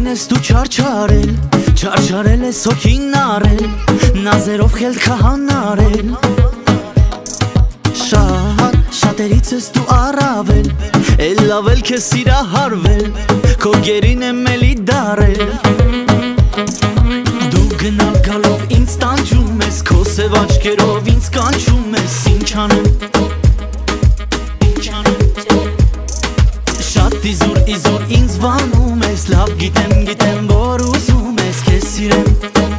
ես դու չարչարել, չարչարել ես հոգին արել, նազերով խելքը հանարել։ Շատերից ես դու առավել, էլ լավել քեզ սիրահարվել, քո գերին եմ էլի դարել։ Դու գնալ գալով ինձ տանջում ես, քո սև աչքերով ինձ կանչում ես, ինչ անեմ։ Շատ իզուր ինձ վանում ես, լավ գիտեմ որ ուզում ես, քեզ սիրեմ։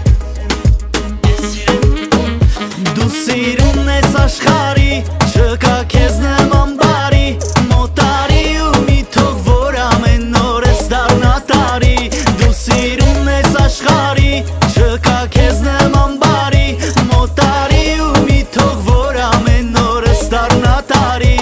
Դու սիրում ես աշխարի, չկա քեզ նման բարի, մոտարի ու մի թող որ ամեն օր ես դառնա տարի։ Դու սիրում ես աշխարի, չկա քեզ նման բարի, մոտարի ու մի թող որ ամեն օր ես դառնա տարի։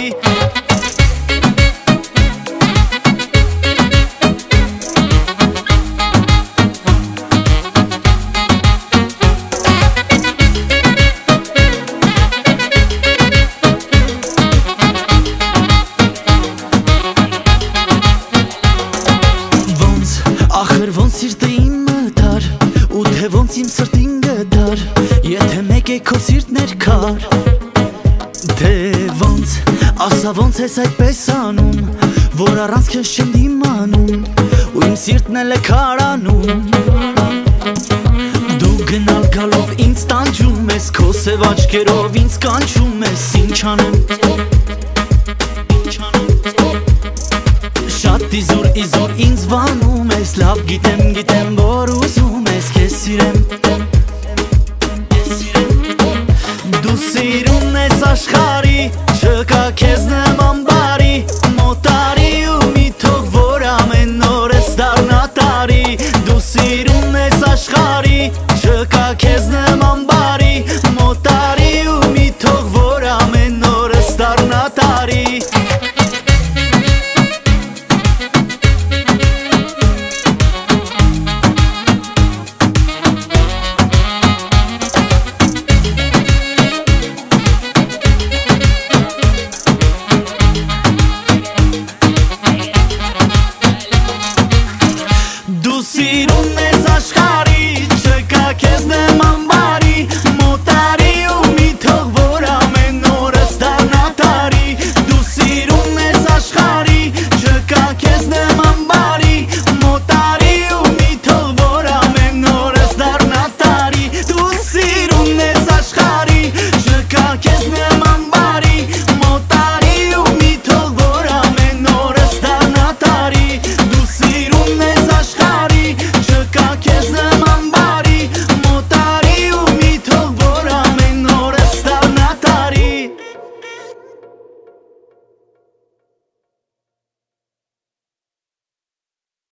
Ախր ոնց սիրտը իմը դար, ու թե ոնց իմ սրտին գդար, եթե մեկ է քո սիրտն էր քար։ Թե ոնց, ասա ոնց ես այդպես անում, որ առանց քեզ չեմ դիմանում, ու իմ սիրտն էլ է քարանում։ Դու գնալ գալով ինձ տանջում ես, քո սև աչքերով ինձ կանչում ես, ինչ անեմ։ Շատ իզուր ինձ վանում ես, լավ գիտեմ որ ուզում ես, քեզ սիրեմ։ Դու սիրում ես աշխարի, չկա քեզ նման բարի, մոտարի ու մի թող որ ամեն օր ես դառնա տարի։ Դու սիրում ես աշխարի, չկա քեզ նման բարի, մոտարի ու մի թող որ ամեն օր ես դառնա տարի։